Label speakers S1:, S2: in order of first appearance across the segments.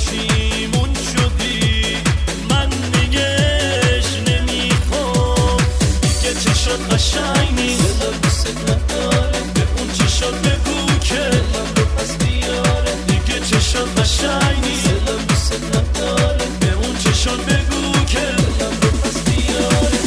S1: پشیمون شدی من نگهش نمیخوام دیگه چشات قشنگ نیست دلم دوست نداره به اون چشات بگو که دلم رو پس بیاره دیگه چشات قشنگ نیست دلم دوست نداره به اون چشات بگو که دلم رو پس بیاره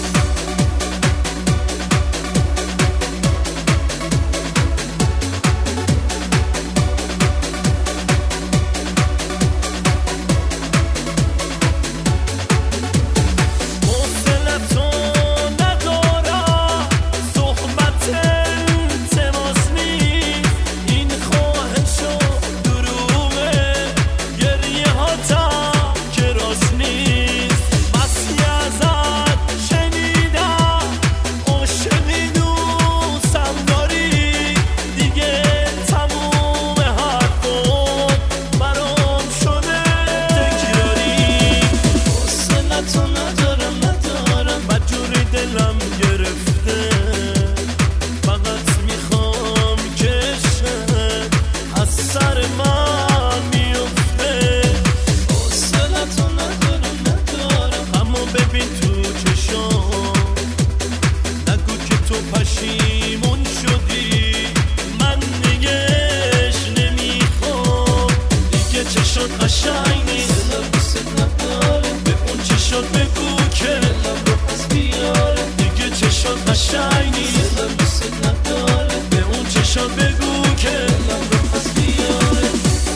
S1: پشیمون شدی من نگهش نمیخوام دیگه چشات قشنگ نیست دلم دوست نداره به اون چشات بگو که دلم رو پس بیاره دیگه چشات قشنگ نیست دلم دوست نداره به اون چشات بگو که دلم رو پس بیاره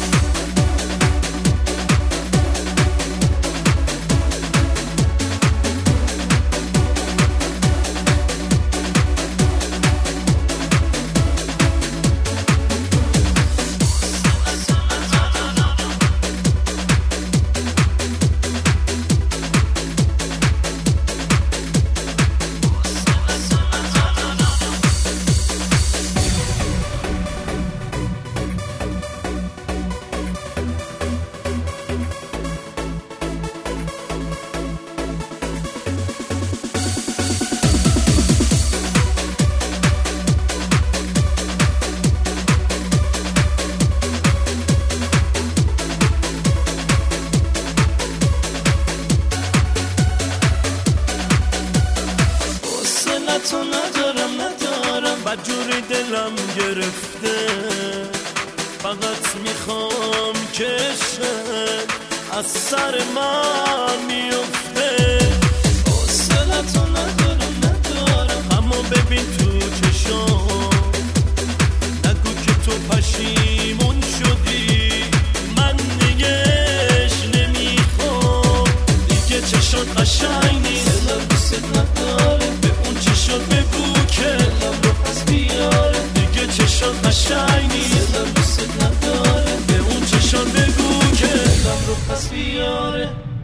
S1: تو ندارم بدجوری دلم گرفته فقط میخوام که از سر من میفته حوصله‌تو ندارم اما ببین تو چشام نگو که تو پشیمون شدی من نگهش نمیخوام دیگه چشات قشنگ نیست دلم دوست نداره چشات بگو که دلم رو پس بیاره دیگه چشات قشنگ نیست دلم دوست نداره به اون چشات بگو که دلم رو پس بیاره